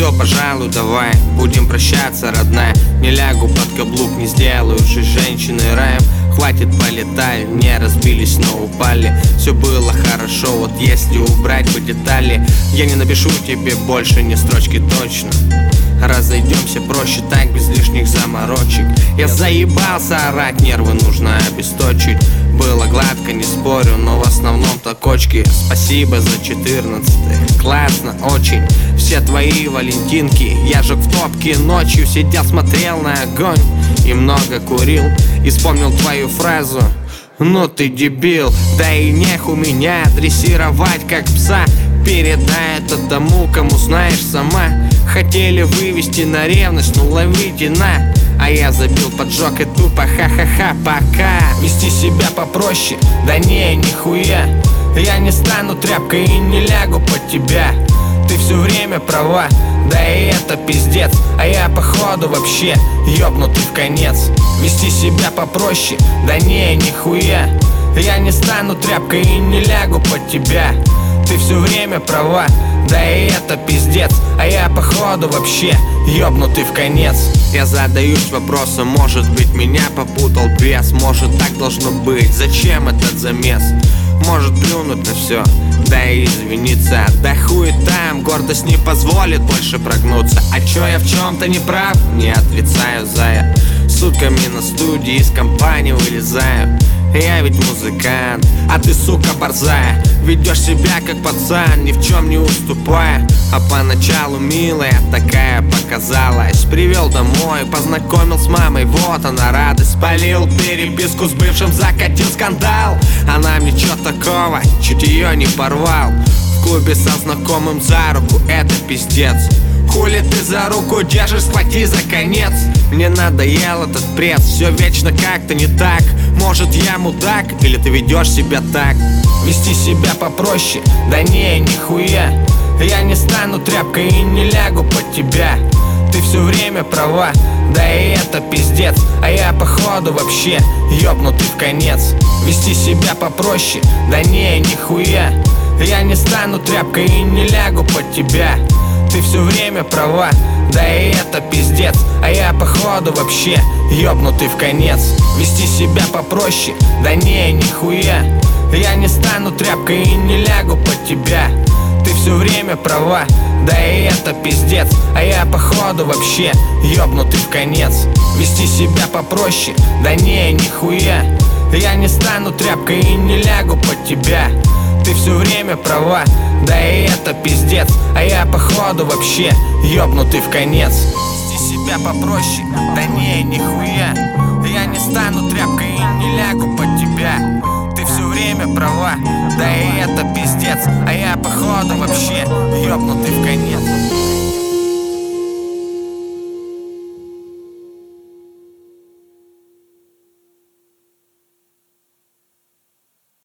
все, пожалуй, давай будем прощаться, родная. Не лягу под каблук, не сделаю жизнь женщиной раем. Хватит, полетали, не разбились, но упали. Все было хорошо, вот если убрать бы детали, я не напишу тебе больше ни строчки точно. Разойдемся проще так, без лишних заморочек. Я заебался орать, нервы нужно обесточить. Было гладко, не спорю, но в основном-то кочки. Спасибо за 14-й, классно очень. Все твои валентинки, я жег в топке ночью. Сидел, смотрел на огонь и много курил. И вспомнил твою фразу: ну ты дебил. Да и нех у меня дрессировать как пса. Передай это тому, кому знаешь сама. Хотели вывести на ревность, ну ловите на. А я забил, поджег и тупо ха-ха-ха, пока. Вести себя попроще, да не, нихуя. Я не стану тряпкой и не лягу под тебя. Ты все время права, да и это пиздец. А я походу вообще ёбнутый в конец. Вести себя попроще, да не, нихуя. Я не стану тряпкой и не лягу под тебя. Ты все время права, да и это пиздец. А я походу вообще ёбнутый в конец. Я задаюсь вопросом, может быть меня попутал бес. Может так должно быть, зачем этот замес? Может плюнуть на все, да и извиниться. Да хуй там, гордость не позволит больше прогнуться. А чё я в чем-то не прав? Не отрицаю, зая. Сутками на студии из компании вылезаю. Я ведь музыкант, а ты, сука, борзая. Ведешь себя как пацан, ни в чем не уступая. А поначалу милая такая показалась. Привел домой, познакомил с мамой, вот она радость. Спалил переписку с бывшим, закатил скандал. Она мне чё такого, чуть ее не порвал. В клубе со знакомым за руку, это пиздец. Хули ты за руку держишь, схвати за конец. Мне надоел этот пресс, все вечно как-то не так. Может я мудак, или ты ведешь себя так? Вести себя попроще, да не, нихуя. Я не стану тряпкой и не лягу под тебя. Ты все время права, да и это пиздец. А я походу вообще ёбнутый в конец. Вести себя попроще, да не, нихуя. Я не стану тряпкой и не лягу под тебя. Ты все время права, да и это пиздец. А я походу вообще ёбнутый в конец. Вести себя попроще, да не, нихуя. Я не стану тряпкой и не лягу под тебя. Ты все время права, да и это пиздец. А я походу вообще ёбнутый в конец. Вести себя попроще, да не, нихуя. Я не стану тряпкой и не лягу под тебя. Ты все время права, да и это пиздец. А я походу вообще ёбнутый в конец. Вести себя попроще, да не, нихуя. Я не стану тряпкой и не лягу под тебя. Ты все время права, да и это пиздец. А я походу вообще ёбнутый в конец.